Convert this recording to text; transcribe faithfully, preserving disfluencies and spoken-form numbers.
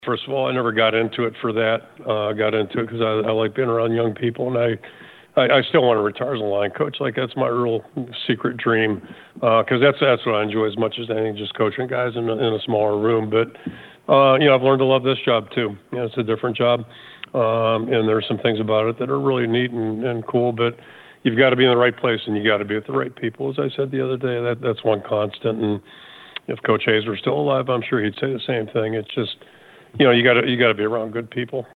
First of all, I never got into it for that. Uh, I got into it because I, I like being around young people, and I, I, I still want to retire as a line coach. Like, that's my real secret dream, because uh, that's that's what I enjoy as much as anything, just coaching guys in a, in a smaller room. But uh, you know, I've learned to love this job too. You know, it's a different job, um, and there's some things about it that are really neat and, and cool. But you've got to be in the right place, and you got to be with the right people. As I said the other day, that that's one constant. And if Coach Hayes were still alive, I'm sure he'd say the same thing. It's just, you know, you got to you got to be around good people.